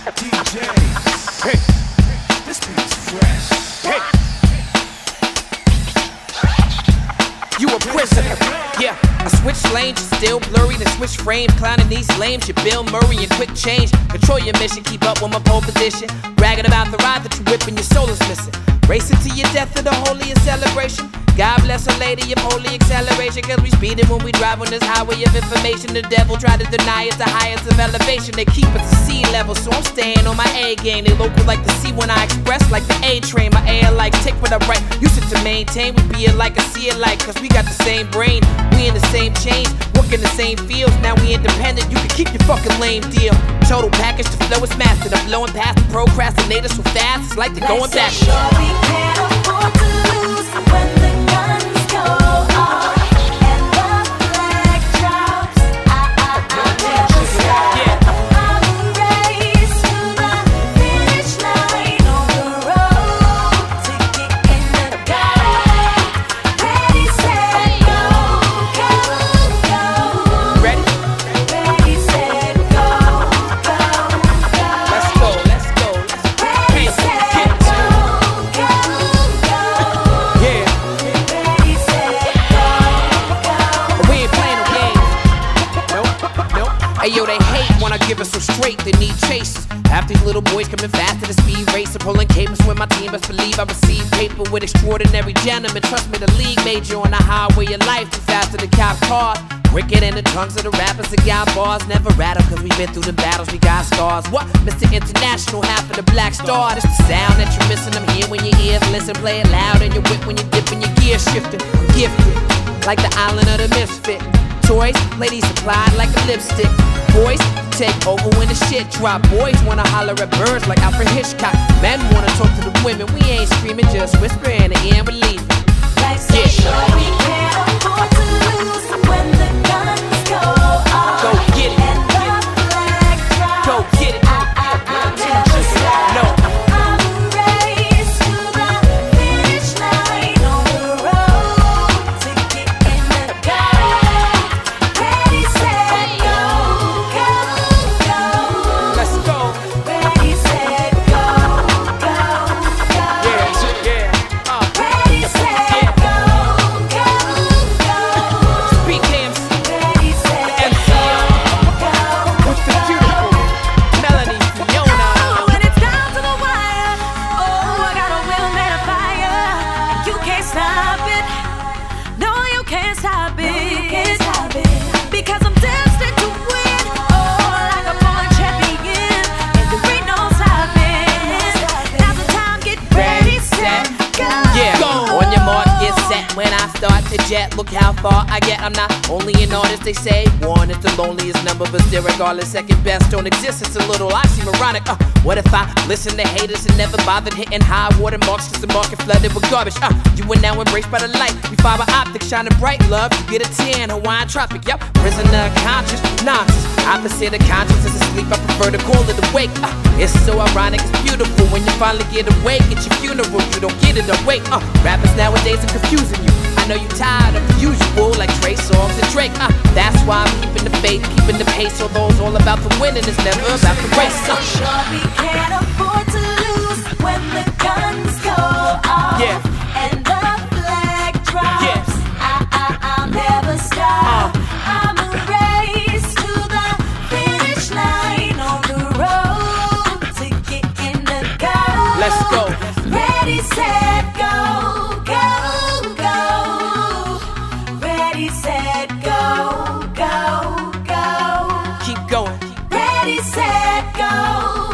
DJs. Hey, this beat's fresh. Hey, you a prisoner. Yeah, I switch lanes, you're still blurry. Then switch frames, clowning these lames. You're Bill Murray and quick change. Control your mission, keep up with my pole position. Bragging about the ride that you whipping, your soul is missing. Racing to your death of the holiest celebration. God bless a lady of holy acceleration. Cause we speeding when we drive on this highway of information. The devil try to deny it's the highest of elevation. They keep it to sea level, so I'm staying on my A game. They local like the C when I express, like the A train. My air like tick when I write. Used to maintain, we be alike and see alike. Cause we got the same brain, we in the same chains, work in the same fields. Now we independent, you can keep your fucking lame deal. Total package, the flow is mastered. I'm blowing past the procrastinators so fast, it's like they're going back. Sure we can't afford to lose when the guns go off and the flag drops. I'll never stop. I'm a race to the finish line on the road to get in the dark. Ready, set, go, go, go. Ready? Ready, set, go, go, go. Let's go, let's go. Ready, set, go, go, go. Yeah, Ready, set, go, go. we ain't playing no games. Nope. Hey yo, they hate when I give it so straight, they need chases. Half these little boys coming fast to the speed racer, pulling capers when my team best believe I receive paper with extraordinary gentlemen. Trust me, the league major on the highway of life, too fast to the cop cars. Quicker than the tongues of the rappers that got bars. Never rattle, cause we been through the battles, we got scars. What? Mr. International, half of the black star. This the sound that you're missing, I'm here when your ears listen. Play it loud in your whip when you're dipping your gear shifting. I'm gifted, like the island of the misfit. Toys, ladies supplied like a lipstick. Boys, take over when the shit drop. Boys wanna holler at birds like Alfred Hitchcock. Men wanna talk to the women, we ain't screaming, just whisper in the ear and believe it. Like so sure we can't afford to lose when the guns go off. Go get it. And the flag drops. Go get it. I'll never stop. No. I'm a race to the finish line on the road to get in the dark. Ready, set, go, go, go. Let's go. Ready, set, go, go, go. Yeah. Ready, set, go, go, go. BKMC Ready, set, MCL go. with the beautiful Melanie Fiona. When it's down to the wire, oh, I got a will made of fire. You can't stop it. No, you can't stop it. Because I'm destined to win. Oh, like a born champion. And there ain't no stopping. Now's the time, get ready, set, go. Yeah, on your mark, get set. When I start to jet, look how far I get. I'm not only an artist, they say. One is the loneliest number, but still regardless, second best don't exist. It's a little, I seem ironic. What if I listen to haters and never bothered hitting high water marks? Cause the market flooded with garbage. You are now embraced by the light. We fiber optic shining bright, love. You get a 10, Hawaiian tropic. Yep, prisoner of conscious, nonsense. Opposite of conscience is asleep. I prefer to call it awake. It's so ironic, it's beautiful when you finally get awake. At your funeral, you don't get it awake. Rappers nowadays are confusing you. I know you tired of the usual, like Trey Songz and Drake. That's why I'm keeping the faith, keeping the pace. Although it's all about the winning, it's never about the race. Sure we can't afford to lose when the guns go off. Yeah. And the flag drops. Yeah. I'll never stop. I'm a race to the finish line on the road to get in the goal. Let's go. Ready, set, go, go, go. Ready, set, go, go, go. Keep going. Ready, set, go.